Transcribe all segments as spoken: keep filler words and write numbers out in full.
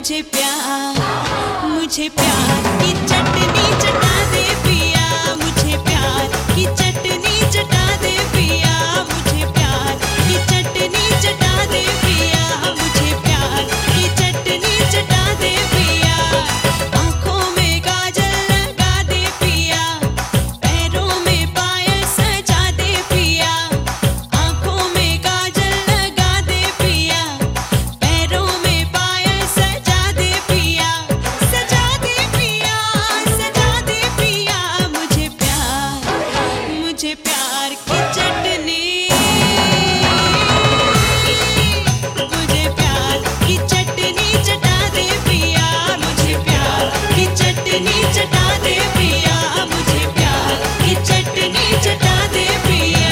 मुझे प्यार मुझे प्यार की चटनी चटा दे पिया, मुझे प्यार की चटनी चटा दे पिया, मुझे प्यार की चटनी चटा दे पिया, मुझे प्यार की चटनी चटा दे पिया। आँखों में काजल लगा दे पिया, पैरों में पायल सजा दे पिया, आँखों में काजल लगा दे पिया, पैरों में पायल सजा दे पिया, सजा दे पिया, सजा दे पिया। मुझे प्यार मुझे प्यार की चटनी, मुझे प्यार की चटनी चटा दे पिया, मुझे प्यार की चटनी चटा दे पिया, मुझे प्यार की चटनी चटा दे पिया।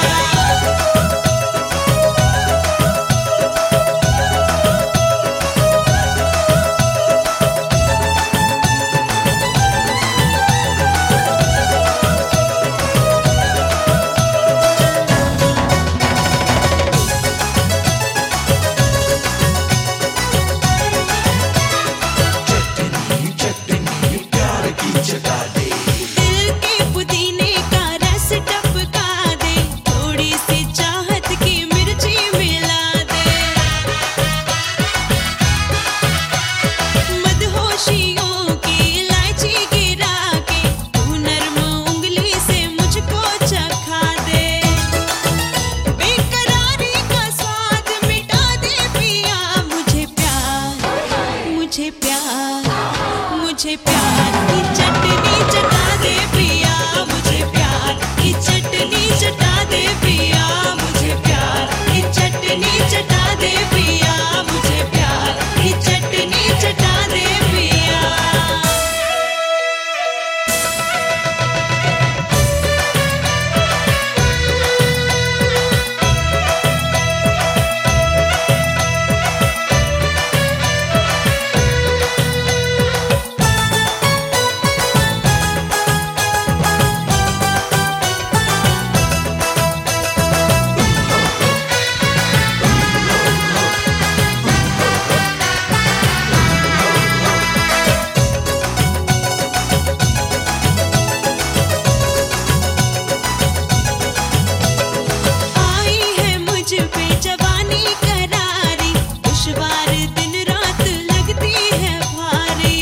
दिल के पुदीने का रस टपका दे, थोड़ी सी चाहत की मिर्ची मिला दे, मदहोशियों की इलायची गिरा के तू नर्म उंगली से मुझको चखा दे, बेकरारी का स्वाद मिटा दे पिया। मुझे प्यार मुझे प्यार मुझे प्यार की चटनी चटा दे पिया, मुझे प्यार की चटनी चटा दे पिया, मुझे प्यार की चटनी चटा दे पिया, मुझे प्यार की चटनी चटा दे पिया। आई है मुझ पे जवानी करारी, दुश्वार दिन रात लगती है भारी,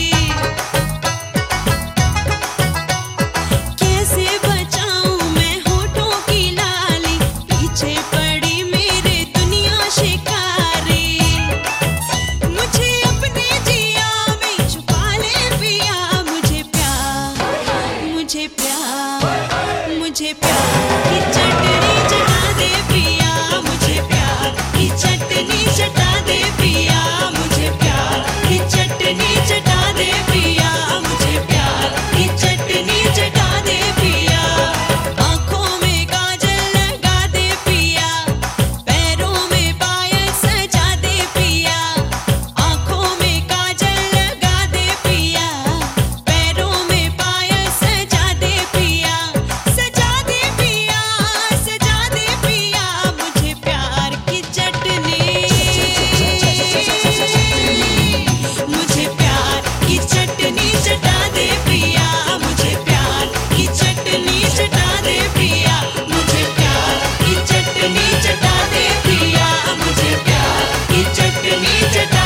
कैसे बचाऊं मैं होठों की लाली, पीछे पड़ी मेरे दुनिया शिकारी, मुझे अपने जिया में छुपा ले पिया। मुझे प्यार मुझे प्यार मुझे प्यार की चटनी चटा दे पिया, मुझे प्यार की चटनी चटा दे पिया, मुझे प्यार की चटनी चटा दे पिया, मुझे प्यार की चटनी चटा दे पिया। आँखों में काजल लगा दे पिया, पैरों में पायल सजा दे पिया, आँखों में काजल लगा दे पिया, पैरों में पायल सजा दे पिया, सजा दे पिया, सजा दे पिया। मुझे प्यार की चटनी, मुझे प्यार की चटनी चटा दे पिया, मुझे प्यार की चटनी चटा दे पिया, मुझे प्यार की चटनी चटा दे पिया, मुझे प्यार की चटनी चटा